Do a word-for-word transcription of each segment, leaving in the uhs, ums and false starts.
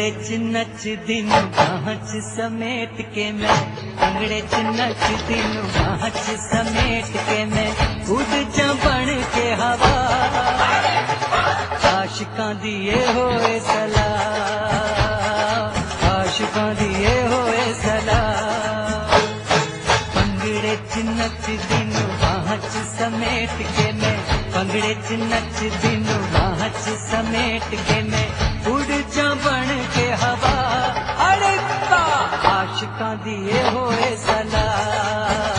च नचदी नू बाहां च समेट के मैं, भंगड़े च नचदी नू बाहां च समेट के मैं, उड़ जा बन के हवा आशिकां दी ये होए सलाह, आशिकां दी ये होए सलाह। भंगड़े च नचदी नू बाहां च समेट के मैं, भंगड़े च नचदी नू बाहां च समेट के मैं, उड़ जा बन के हवा अरे आशिकां दी ये होए सलाह।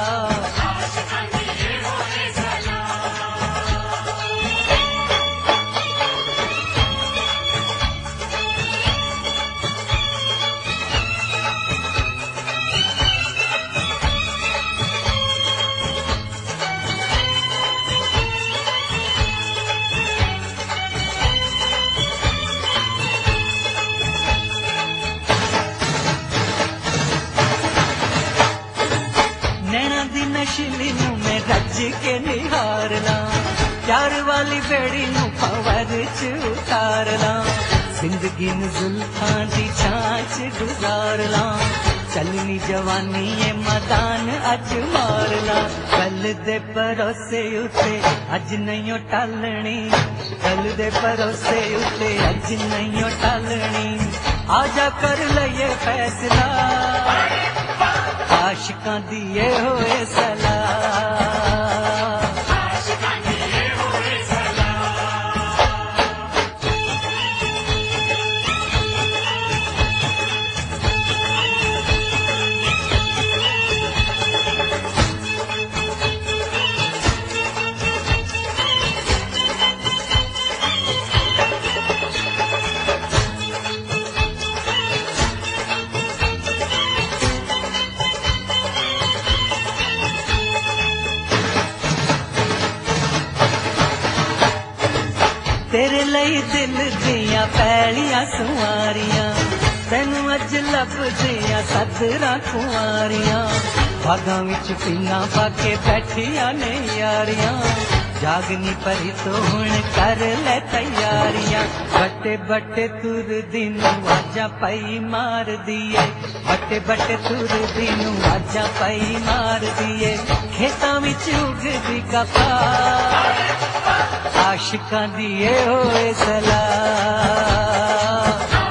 नशीली नू मैं रज के निहार ला, प्यार वाली बेड़ी नू पवर च उतार ला, जिंदगी नू जुल्फां दी छांच गुजार ला, चलनी जवानी ये मैदान अज मार ला। कल दे भरोसे उते अज नहीं टालनी, कल दे भरोसे उते अज नहीं टालनी, आजा कर लइए फैसला आशिकां दी ये होए सलाह। तेरे लई दिल दियां पैलियां सुआरियां, तैनू अज लभदियां सदरां कुआरियां, बागां विच पींगां पाके बैठियां ने यारियां, जागनी परी तो हुण कर ले तैयारियां, बटे बटे तुर दिन आजा पाई मार दिए, बटे बटे तुर दिन आजा पाई मार दिए, खेतां विच उगदी कपास आशिकां दी ये होए सलाह।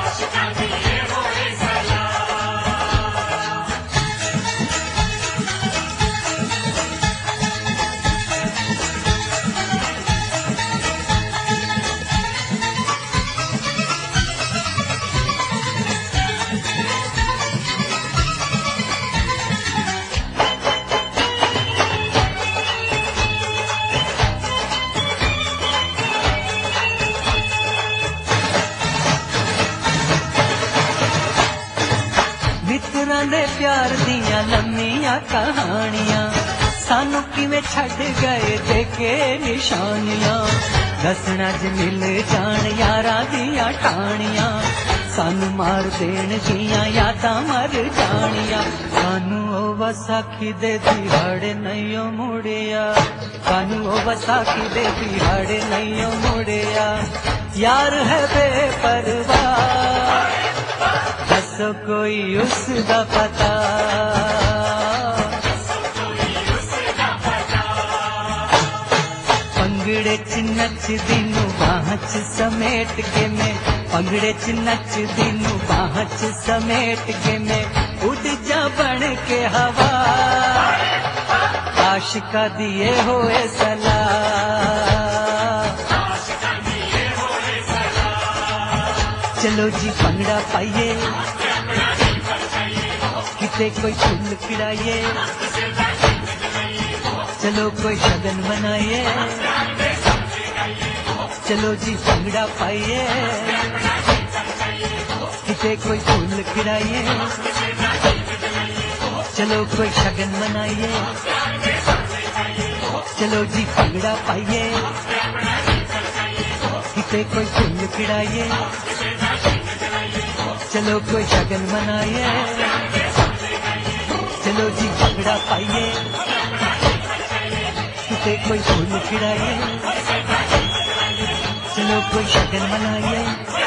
मित्रां दे प्यार दियां लम्मियां कहानियां, सानू किवें छड्ड गए देके निशानियां, दसना ज मिल जान यारां दियां ठाणियां, सानू मार देण दियां यादां मर जानियां, सानू ओ वसाखी दे दिहाड़े नहीं मुड़िया, सानू ओ वसाखी दे दिहाड़े नहीं मुड़िया, यार है बेपरवाह दसो कोई उसदा पता, भंगड़े च नचदी नू बाहां च समेट के मैं, भंगड़े च नचदी नू बाहां च समेट के मैं, उड़ जा बन के हवा आशिकां दी ये होए सलाह। चलो जी भंगड़ा पाइए, किते कोई फूल खिलाइए, चलो कोई शगन मनाइए, चलो जी भंगड़ा पाइए, किते कोई फूल खिलाइए, चलो कोई शगन मनाइए, चलो जी भंगड़ा पाइए, किते कोई फूल खिलाइए, चलो कोई शगन मनाइए, चलो जी भंगड़ा पाइए, किते कोई फूल खिलाइए, चलो कोई शगन मनाइए।